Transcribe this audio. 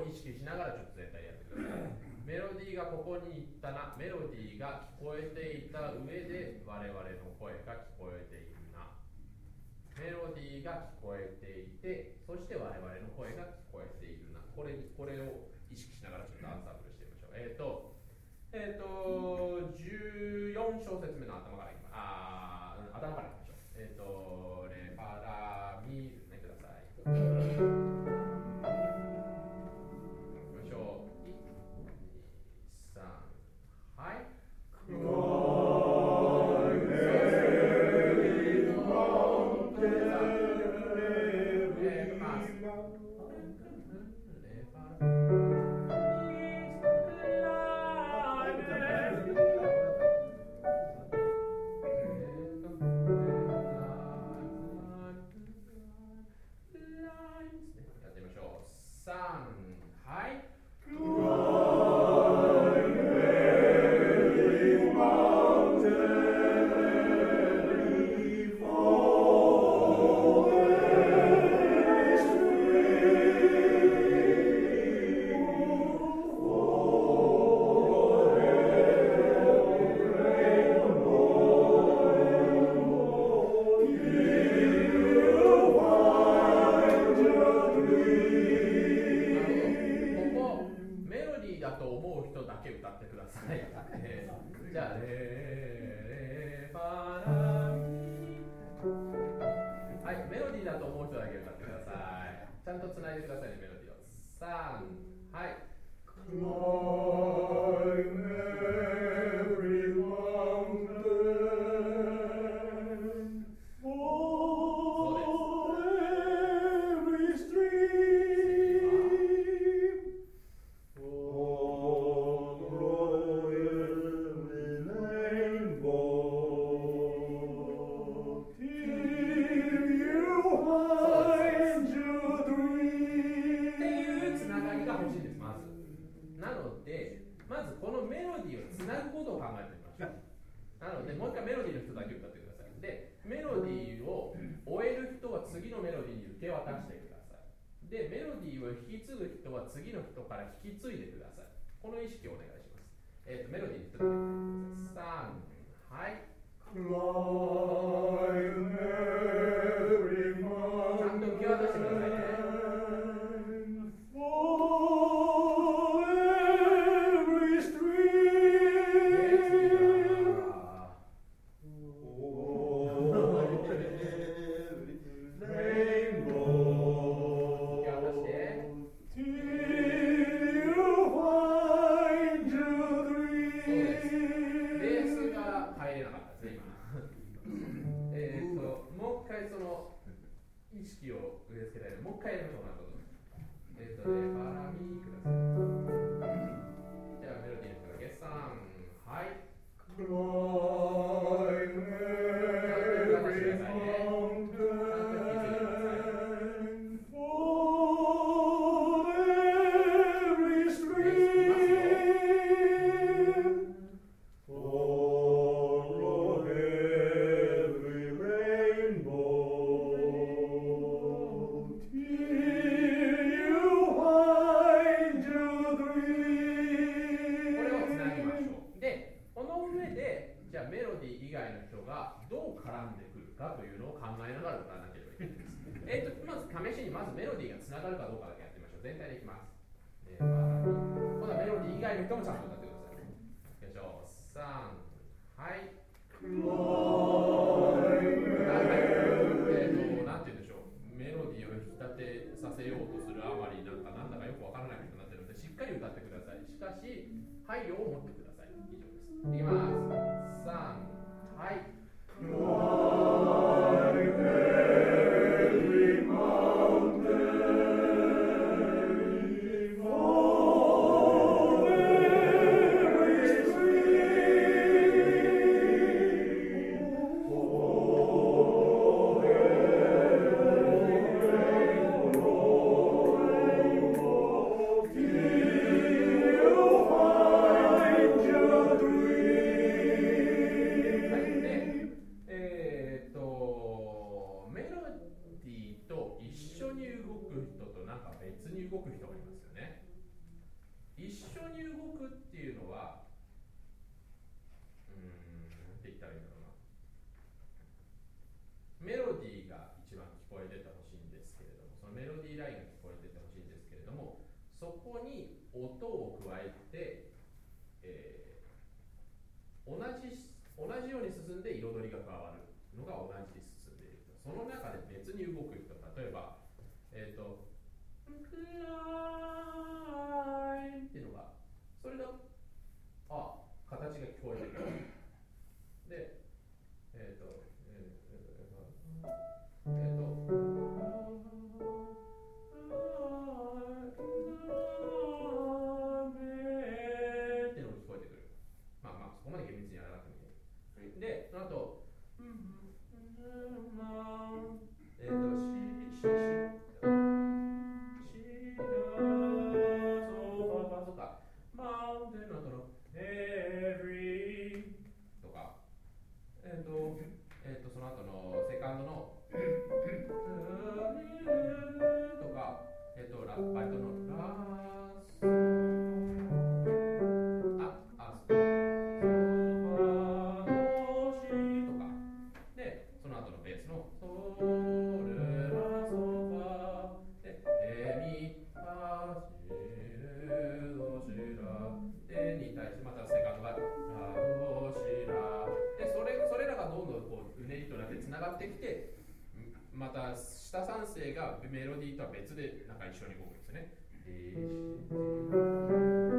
意識しながらちょっと全体やってください。メロディーがここに行ったな、メロディーが聞こえていた上で我々の声が聞こえているな。メロディーが聞こえていて、そして我々の声が聞こえているな。これを意識しながらちょっとアンサンブルしてみましょう。14小節目の頭からいきましょう。レファラミですね、ください。いきましょう。1、2、3、はい。じゃあレファラミ。はい、メロディーだと思う人だけ歌ってください。ちゃんとつないでくださいね、メロディーを。3、はい。Climb every mountain, follow every stream, follow every rainbow, till you find your dream. っていうつながりが欲しいです、まず。なので、まずこのメロディーをつなぐことを考えてみましょう。なので、もう一回メロディーの人だけ歌ってください。で、メロディーを終える人は次のメロディーに受け渡してください。で、メロディーを引き継ぐ人は次の人から引き継いでください。この意識をお願いします。メロディーの人だけ歌ってください。3、はい。Climb every mountain. ちゃんと受け渡してくださいね。意識を植え付けたいので、もう一回やりましょう。なるほど。レファラミください。じゃあメロディーの人がゲッサン。はい。まずメロディーがつながるかどうかだけやってみましょう。全体でいきます。今度はメロディー以外の人もちゃんと歌ってください。よいしょ。3、はい。なんて言うんでしょう。メロディーを引き立てさせようとするあまりなんだかよくわからないことになっているので、しっかり歌ってください。しかし、配慮を持ってください。以上です。いきます。3、はい。 音を加えて、同じように進んで彩りが加わるのが同じに進んでいる。その中で別に動く人、例えば、クラインっていうのが、それが、形が聞こえてくる。で、っていうのが聞こえてくる。まあそこまで厳密にやらなくてもいい。で、その後、その後のセカンドのとか、バリトンのラスとかで、その後のベースのソルラソファでレミファシレドシラでに対してまたセカンドがラドシラで、それらがどんどんこううねりとなってつながってきて、また下三声がメロディーとは別でなんか一緒に動くんですよね。